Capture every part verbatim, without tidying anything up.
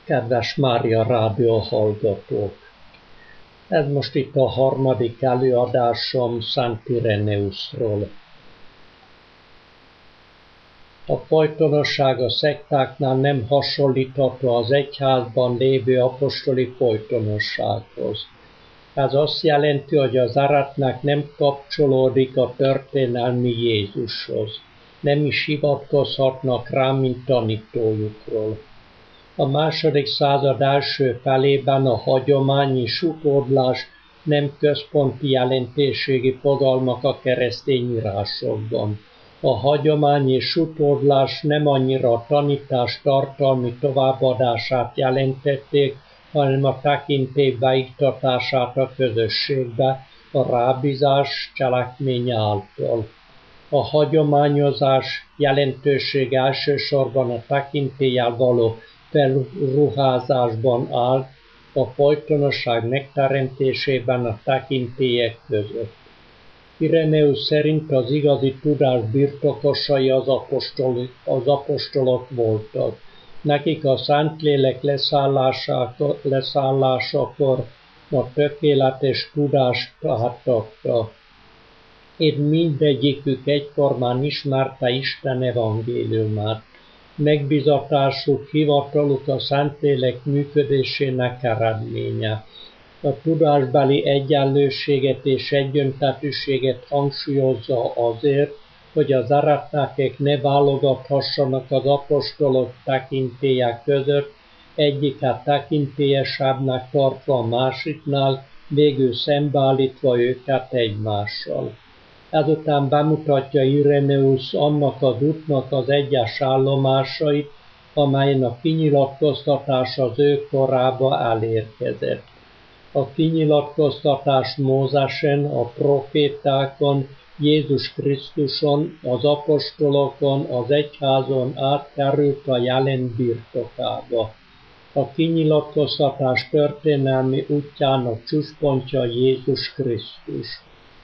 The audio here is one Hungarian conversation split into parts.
Kedves Mária Rádió hallgatók! Ez most itt a harmadik előadásom Szent Ireneusról. A folytonosság a szektáknál nem hasonlítható az egyházban lévő apostoli folytonossághoz. Ez azt jelenti, hogy az aratnak nem kapcsolódik a történelmi Jézushoz. Nem is hivatkozhatnak rá, mint tanítójukról. A második század első felében a hagyomány és utódlás nem központi jelentőségi fogalmak a keresztény írásokban. A hagyomány és utódlás nem annyira a tanítás tartalmi továbbadását jelentették, hanem a tekintély beiktatását a közösségbe, a rábízás cselekménye által. A hagyományozás jelentősége elsősorban a tekintéllyel való felruházásban áll, a folytonosság megteremtésében a tekintélyek között. Ireneus szerint az igazi tudás birtokosai az, apostoli, az apostolok voltak. Nekik a Szentlélek leszállásakor a tökéletes tudást átadta. Itt mindegyikük egyformán ismerte Isten evangéliumát. Megbízatásuk, hivataluk a Szentlélek működésének eredménye. A tudásbeli egyenlőséget és egyöntetűséget hangsúlyozza azért, hogy az aratnákek ne válogathassanak az apostolok tekintélye között, egyiket tekintélyesebbnek tartva a másiknál, végül szembeállítva őket egymással. Ezután bemutatja Ireneus annak az útnak az egyes állomásait, amelyen a kinyilatkoztatás az ő korába elérkezett. A kinyilatkoztatás Mózesen, a profétákon, Jézus Krisztuson, az apostolokon, az egyházon átkerült a jelen birtokába. A kinyilatkoztatás történelmi útjának csúcspontja Jézus Krisztus.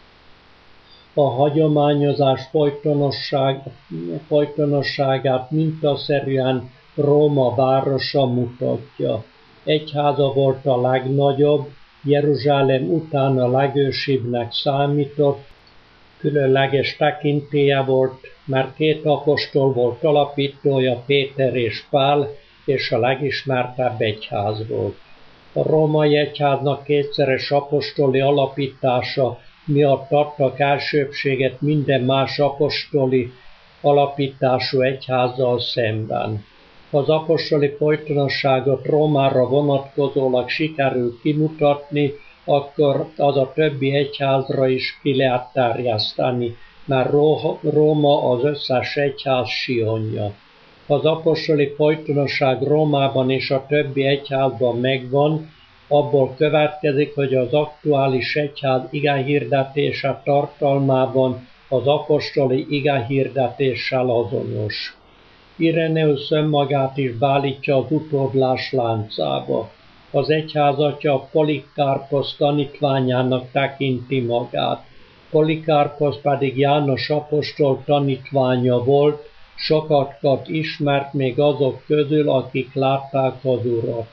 A hagyományozás folytonosság, folytonosságát mintaszerűen Róma városa mutatja. Egyháza volt a legnagyobb, Jeruzsálem után a legősibbnek számított, különleges tekintélye volt, mert két apostol volt alapítója, Péter és Pál, és a legismertebb egyház volt. A római egyháznak kétszeres apostoli alapítása miatt adtak elsőbbséget minden más apostoli alapítású egyházzal szemben. Ha az apostoli folytonosságot Rómára vonatkozólag sikerül kimutatni, akkor az a többi egyházra is ki lehet terjeszteni, mert Róma az összes egyház sionja. Ha az apostoli folytonosság Rómában és a többi egyházban megvan, abból következik, hogy az aktuális egyház igehirdetése tartalmában az apostoli igehirdetéssel azonos. Ireneus önmagát is beállítja az utódlás láncába. Az egyházatja Polikárposz tanítványának tekinti magát. Polikárposz pedig János apostol tanítványa volt, sokakat ismert még azok közül, akik látták az Urat.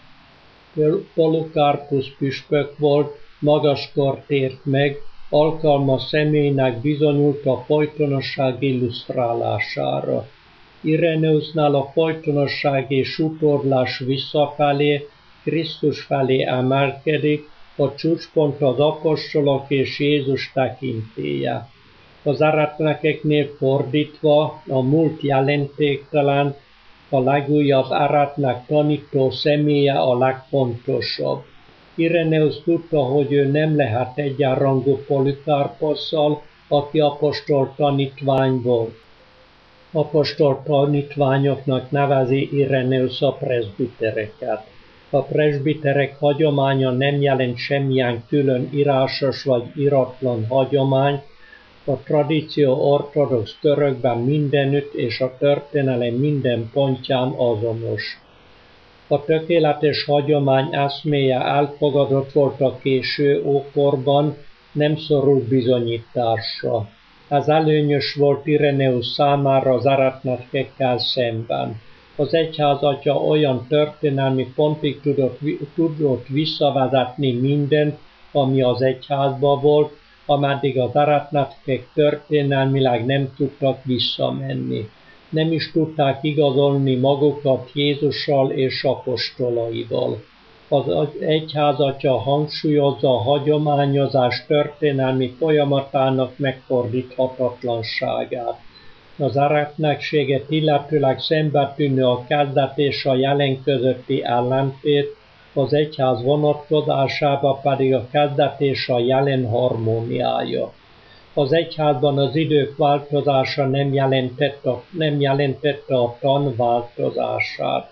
Polikárpusz püspök volt, magaskort ért meg, alkalmas személynek bizonyult a folytonosság illusztrálására. Ireneusnál a folytonosság és utódlás visszafelé, Krisztus felé emelkedik, a csúcspont az apostolok és Jézus tekintélye. Az aratnekeknél fordítva a múlt jelentéktelen, a legújabb aratnak tanító személye a legfontosabb. Ireneus tudta, hogy ő nem lehet egyenrangú Polikárposszal, aki apostol tanítvány volt. Apostol tanítványoknak nevezi Ireneus a presbitereket. A presbiterek hagyománya nem jelent semmilyen külön írásos vagy iratlan hagyomány, a tradíció ortodox törökben mindenütt és a történelem minden pontján azonos. A tökéletes hagyomány eszméje elfogadott volt a késő ókorban, nem szorult bizonyításra. Ez előnyös volt Ireneus számára az aratnekekkel szemben. Az egyházatya olyan történelmi pontig tudott, tudott visszavezetni mindent, ami az egyházban volt, ameddig az aratnakek történelmileg nem tudtak visszamenni. Nem is tudták igazolni magukat Jézussal és apostolaival. Az egyházatya hangsúlyozza a hagyományozás történelmi folyamatának megfordíthatatlanságát. Az aratnakséget illetőleg szembetűnő a kezdet és a jelen közötti ellentét, az egyház vonatkozásában pedig a kezdet és a jelen harmóniája. Az egyházban az idők változása nem jelentette, nem jelentette a tan változását.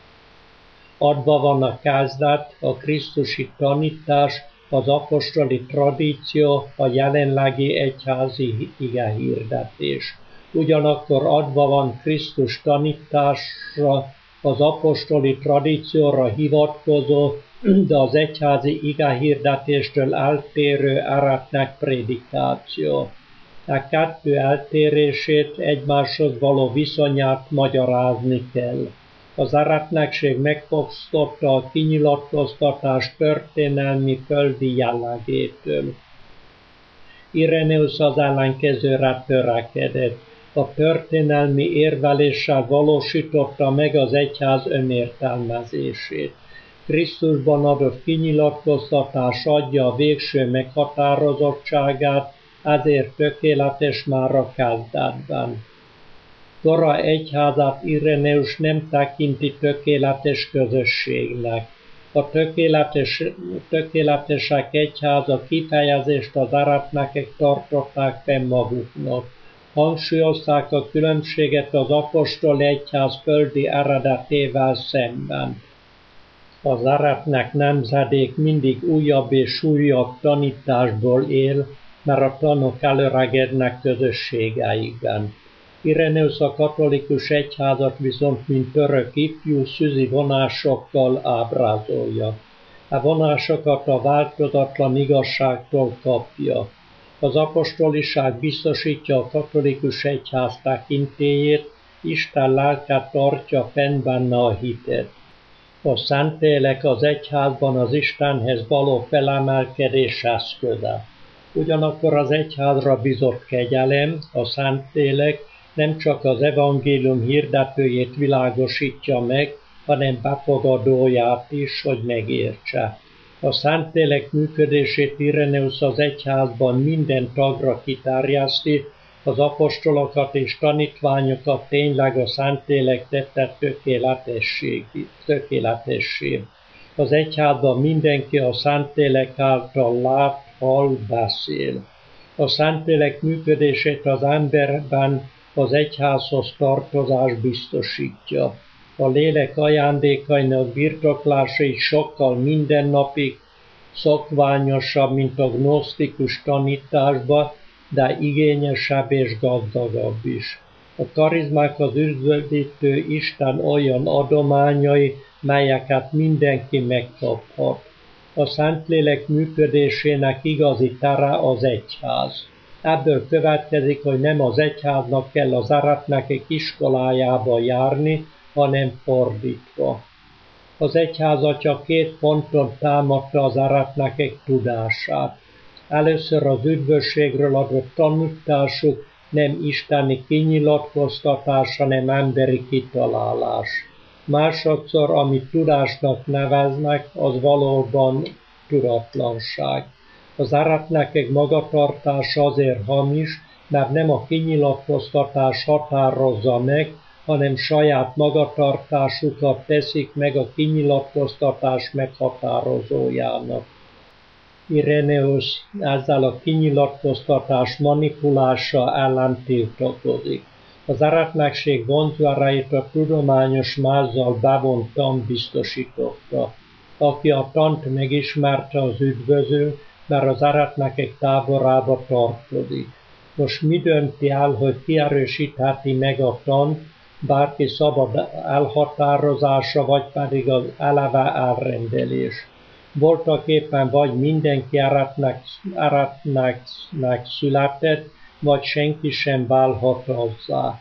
Adva van a kezdet, a krisztusi tanítás, az apostoli tradíció, a jelenlegi egyházi igehirdetés. Ugyanakkor adva van Krisztus tanításra, az apostoli tradícióra hivatkozó, de az egyházi igehirdetéstől eltérő aratnak prédikáció. A kettő eltérését, egymáshoz való viszonyát magyarázni kell. Az aratnakség megfosztotta a kinyilatkoztatás történelmi földi jellegétől. Ireneusz az ellenkezőre törekedett. A történelmi érveléssel valósította meg az egyház önértelmezését. Krisztusban adott kinyilatkoztatás adja a végső meghatározottságát, ezért tökéletes már a kezdetben. Kora egyházát Ireneus nem tekinti tökéletes közösségnek. A tökéletes, tökéletesek egyháza kifejezést az aratnakek tartották fenn maguknak. Hangsúlyozták a különbséget az apostoli egyház földi eredetével szemben. Az aratnak nemzedék mindig újabb és újabb tanításból él, mert a tanok előregednek közösségeikben. Ireneusz a katolikus egyházat viszont mint török ifjú szüzi vonásokkal ábrázolja. A vonásokat a változatlan igazságtól kapja. Az apostoliság biztosítja a katolikus egyház tekintélyét, Isten lelke tartja fenn benne a hitet. A szentlélek az egyházban az Istenhez való felemelkedés eszköze. Ugyanakkor az egyházra bizott kegyelem, a Szentlélek nem csak az evangélium hirdetőjét világosítja meg, hanem befogadóját is, hogy megértse. A Szentlélek működését Ireneusz az egyházban minden tagra kiterjeszti, az apostolokat és tanítványokat tényleg a Szentlélek tette tökéletessé. Az egyházban mindenki a Szentlélek által lát, hall, beszél. A Szentlélek működését az emberben az egyházhoz tartozás biztosítja. A lélek ajándékainak birtoklása is sokkal mindennapig szokványosabb, mint a gnosztikus tanításban, de igényesebb és gazdagabb is. A karizmák az üdvözítő Isten olyan adományai, melyeket mindenki megkaphat. A Szentlélek működésének igazi tere az egyház. Ebből következik, hogy nem az egyháznak kell az aratnakek iskolájába járni, hanem fordítva. Az egyházatya két ponton támadta az aratnakek tudását. Először az üdvösségről adott tanításuk nem isteni kinyilatkoztatás, hanem emberi kitalálás. Másodszor, amit tudásnak neveznek, az valóban tudatlanság. Az aratnakek magatartása azért hamis, mert nem a kinyilatkoztatás határozza meg, hanem saját magatartásukat teszik meg a kinyilatkoztatás meghatározójának. Ireneusz ezzel a kinyilatkoztatás manipulása ellen tiltakozik. Az aratnakség vonzereit a tudományos mázzal bevont tan biztosította. Aki a tant megismerte, az üdvözül, mert az aratnakek táborába tartozik. Most mi dönti el, hogy kierősítheti meg a tant, bárki szabad elhatározása, vagy pedig az eleve elrendelés. Voltak éppen vagy mindenki aratnak született, vagy senki sem válhat hozzá.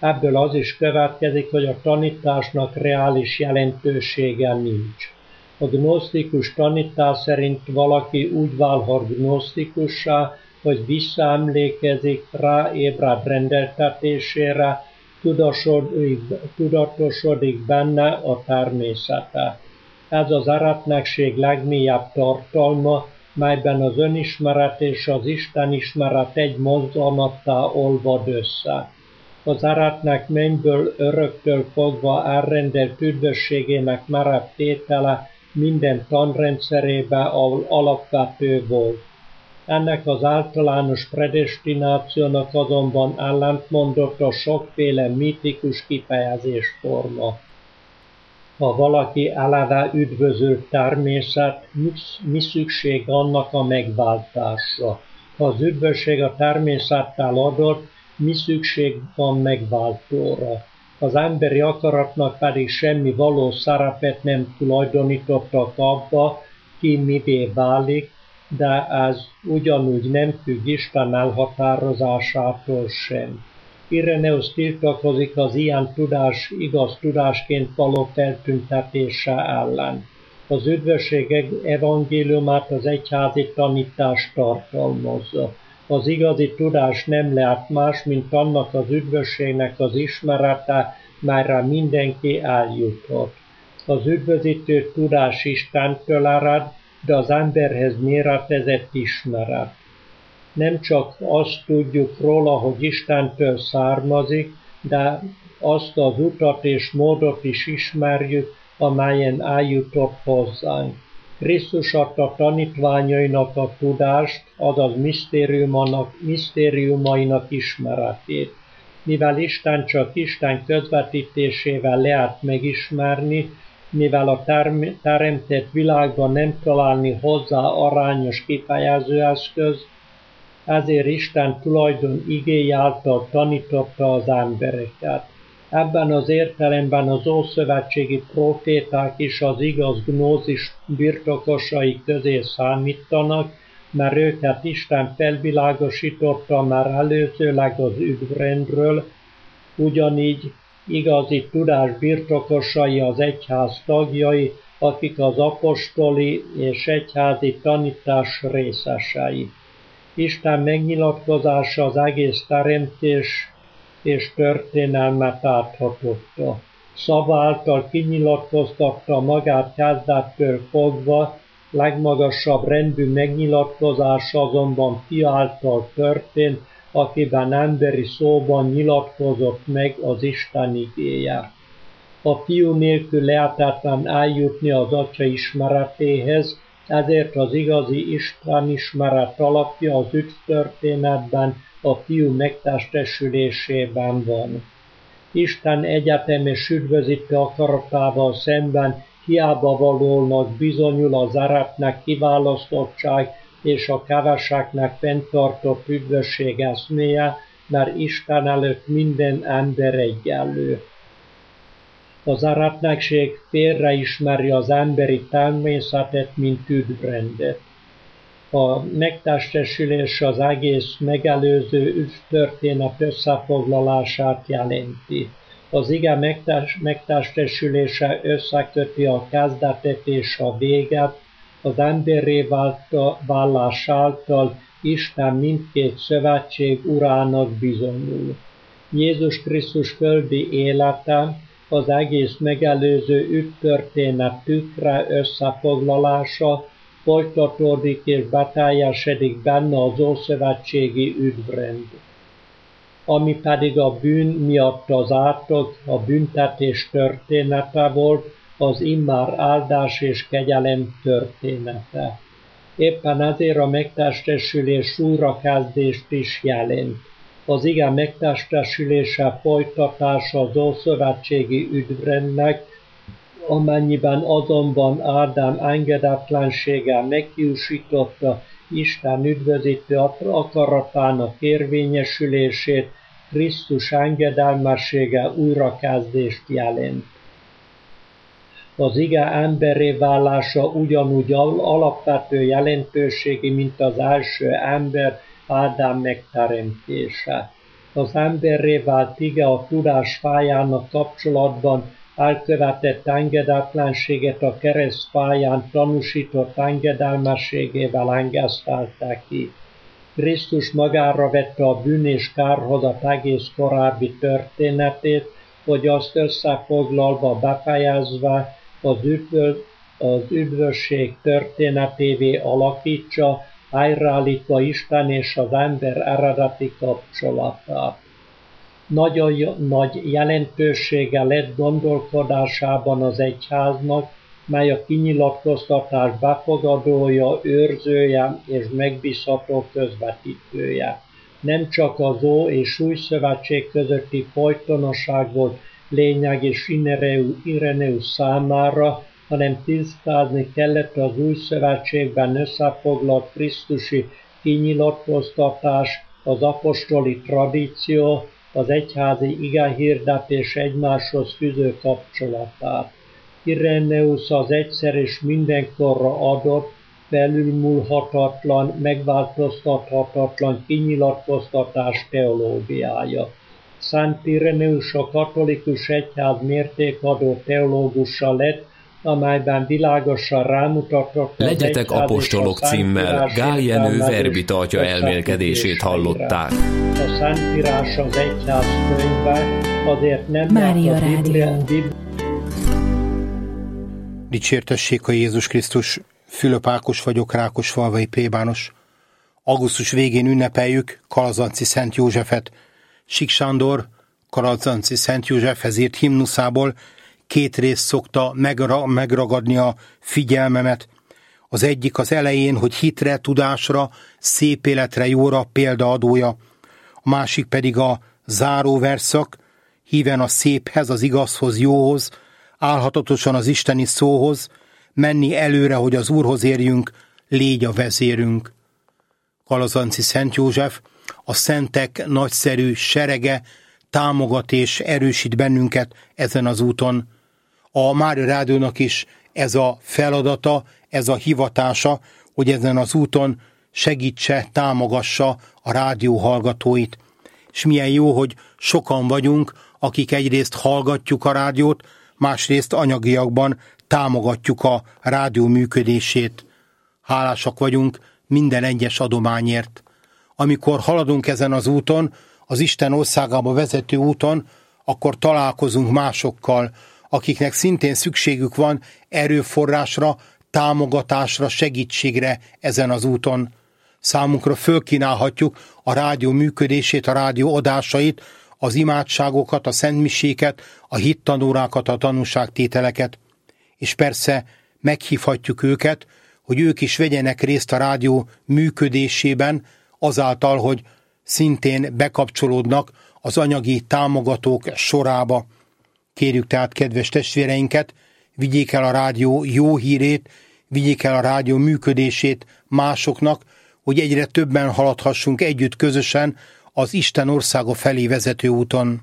Ebből az is következik, hogy a tanításnak reális jelentősége nincs. A gnosztikus tanítás szerint valaki úgy válhat gnosztikussá, hogy visszaemlékezik, ráébred rendeltetésére, tudatosodik, tudatosodik benne a természete. Ez az eretnekség legmélyebb tartalma, melyben az önismeret és az Istenismeret egy mozzanattá olvad össze. Az eretnek mennyből öröktől fogva elrendelt üdvösségének merev tétele minden tanrendszerében alapvető volt. Ennek az általános predestinációnak azonban ellentmondott a sokféle mítikus kifejezésforma. Ha valaki eleve üdvözült természet, mi szükség annak a megváltásra? Ha az üdvösség a természettel adott, mi szükség van megváltóra? Az emberi akaratnak pedig semmi valós szerepet nem tulajdonítottak abba, ki mivé válik, de ez ugyanúgy nem függ Isten elhatározásától sem. Ireneusz tiltakozik az ilyen tudás igaz tudásként való feltüntetése ellen. Az üdvösség evangéliumát az egyházi tanítás tartalmazza. Az igazi tudás nem lehet más, mint annak az üdvösségnek az ismerete, melyre mindenki eljuthat. Az üdvözítő tudás Istentől ered, de az emberhez méretezett ismeret. Nem csak azt tudjuk róla, hogy Istentől származik, de azt az utat és módot is ismerjük, amelyen eljutott hozzánk. Krisztus adta tanítványainak a tudást, azaz misztériumainak ismeretét. Mivel Isten csak Isten közvetítésével lehet megismerni, mivel a teremtett világban nem találni hozzá arányos kifejezőeszköz, ezért Isten tulajdon igéje által tanította az embereket. Ebben az értelemben az ószövetségi proféták is az igaz gnózis birtokosai közé számítanak, mert őket Isten felvilágosította már előzőleg az üdvrendről, ugyanígy igazi tudás birtokosai az egyház tagjai, akik az apostoli és egyházi tanítás részesei. Isten megnyilatkozása az egész teremtés és történelmet áthatotta. Szava által kinyilatkoztatta magát kezdettől fogva, legmagasabb rendű megnyilatkozása azonban Fia által történt, akiben emberi szóban nyilatkozott meg az Isten igéje. A Fiú nélkül lehetetlen eljutni az Atya ismeretéhez, ezért az igazi Isten ismeret alapja az üdvtörténetben, a Fiú megtestesülésében van. Isten egyetemes üdvözítő akaratával szemben hiába valónak bizonyul az eretnek kiválasztottság és a keveseknek fenntartott üdvösség eszméje, mert Isten előtt minden ember egyenlő. Az eretnekség félreismeri az emberi természetet, mint üdvrendet. A megtestesülés az egész megelőző üdvtörténet összefoglalását jelenti. Az ige megtestesülése összeköti a kezdetet és a véget, az emberré válás által Isten mindkét szövetség urának bizonyul. Jézus Krisztus földi élete az egész megelőző üdvtörténet tükre összefoglalása, folytatódik és beteljesedik benne az ószövetségi üdvrend. Ami pedig a bűn miatt az ártok, a büntetés története volt, az immár áldás és kegyelem története. Éppen ezért a megtestesülés újrakezdést is jelent. Az ige megtestesülése folytatása az ószövetségi üdvrendnek, amennyiben azonban Ádám engedetlenséggel meghiúsította Isten üdvözítő akaratának érvényesülését, Krisztus engedelmessége újrakezdést jelent. Az ige emberré válása ugyanúgy alapvető jelentőségi, mint az első ember, Ádám megteremtése. Az emberré vált ige a tudás fájának kapcsolatban elkövetett engedetlenséget a kereszt fáján tanúsított engedelmességével engesztelte ki. Krisztus magára vette a bűn és kárhozat egész korábbi történetét, hogy azt összefoglalva, befejezve az, üdvös, az üdvösség történetévé alakítsa, helyreállítva Isten és az ember eredeti kapcsolatát. Nagyon nagy jelentősége lett gondolkodásában az egyháznak, mely a kinyilatkoztatás befogadója, őrzője és megbízható közvetítője. Nem csak az Ó és Új Szövetség közötti folytonosság volt lényeg és Ireneus számára, hanem tisztázni kellett az Új Szövetségben összefoglalt krisztusi kinyilatkoztatás, az apostoli tradíció, az egyházi igehirdetés egymáshoz fűző kapcsolatát. Ireneus az egyszer és mindenkorra adott, felülmúlhatatlan, megváltoztathatatlan kinyilatkoztatás teológiája. Szent Ireneus a katolikus egyház mértékadó teológusa lett, amelyben világosan rámutatott az Legyetek apostolok címmel Gál Jenő verbita atya elmélkedését hallották. A Szentírás az egyház könyve, azért nem Mária Rádió. Dicsértessék a Jézus Krisztus! Fülöp Ákos vagyok, Rákosfalvai plébános. Augusztus végén ünnepeljük Kalazanci Szent Józsefet. Sik Sándor Kalazanci Szent Józsefhez írt himnuszából két részt szokta megra- megragadni a figyelmemet. Az egyik az elején, hogy hitre, tudásra, szép életre, jóra példaadója. A másik pedig a záró verszak, híven a széphez, az igazhoz, jóhoz, állhatatosan az isteni szóhoz, menni előre, hogy az Úrhoz érjünk, légy a vezérünk. Kalazanci Szent József, a szentek nagyszerű serege támogat és erősít bennünket ezen az úton. A Mária Rádiónak is ez a feladata, ez a hivatása, hogy ezen az úton segítse, támogassa a rádió hallgatóit. És milyen jó, hogy sokan vagyunk, akik egyrészt hallgatjuk a rádiót, másrészt anyagiakban támogatjuk a rádió működését. Hálásak vagyunk minden egyes adományért. Amikor haladunk ezen az úton, az Isten országába vezető úton, akkor találkozunk másokkal, akiknek szintén szükségük van erőforrásra, támogatásra, segítségre ezen az úton. Számunkra fölkínálhatjuk a rádió működését, a rádió adásait, az imádságokat, a szentmiséket, a hittanórákat, a tanúságtételeket. És persze meghívhatjuk őket, hogy ők is vegyenek részt a rádió működésében, azáltal, hogy szintén bekapcsolódnak az anyagi támogatók sorába. Kérjük tehát kedves testvéreinket, vigyék el a rádió jó hírét, vigyék el a rádió működését másoknak, hogy egyre többen haladhassunk együtt közösen az Isten országa felé vezető úton.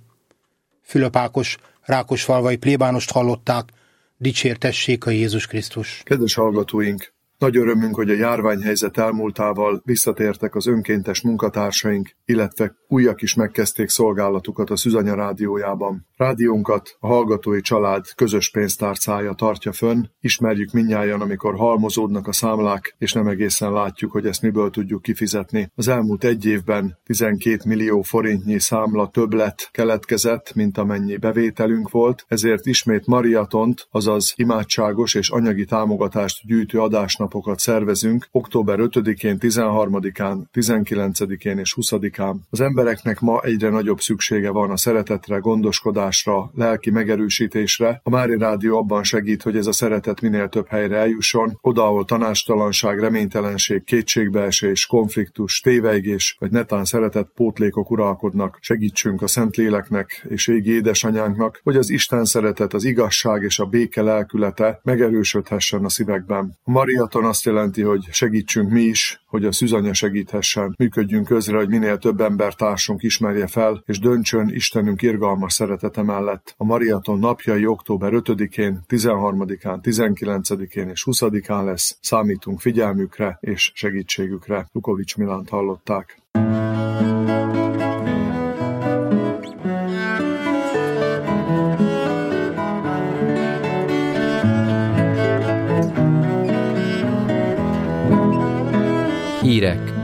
Fülöp Ákos, Rákosfalvai plébánost hallották, dicsértessék a Jézus Krisztus. Kedves hallgatóink! Nagy örömünk, hogy a járványhelyzet elmúltával visszatértek az önkéntes munkatársaink, illetve újak is megkezdték szolgálatukat a Szűzanya rádiójában. Rádiónkat a hallgatói család közös pénztárcája tartja fönn, ismerjük mindnyájan, amikor halmozódnak a számlák, és nem egészen látjuk, hogy ezt miből tudjuk kifizetni. Az elmúlt egy évben tizenkét millió forintnyi számla többlet keletkezett, mint amennyi bevételünk volt, ezért ismét mariatont, azaz imádságos és anyagi támogatást gyűjtő adásnap szervezünk október ötödikén, tizenharmadikán, tizenkilencedikén és huszadikán. Az embereknek ma egyre nagyobb szüksége van a szeretetre, gondoskodásra, lelki megerősítésre. A Mária Rádió abban segít, hogy ez a szeretet minél több helyre eljusson, oda, ahol tanácstalanság, reménytelenség, kétségbeesés, konfliktus, tévejgés vagy netán szeretett pótlékok uralkodnak. Segítsünk a Szentléleknek és égi édesanyánknak, hogy az Isten szeretet, az igazság és a béke lelkülete megerősödhessen a szívekben. A Mariaton azt jelenti, hogy segítsünk mi is, hogy a Szűzanya segíthessen. Működjünk közre, hogy minél több embertársunk ismerje fel, és döntsön Istenünk irgalmas szeretete mellett. A Mariaton napjai október ötödikén, tizenharmadikán, tizenkilencedikén és huszadikán lesz. Számítunk figyelmükre és segítségükre. Lukovics Milánt hallották. Hírek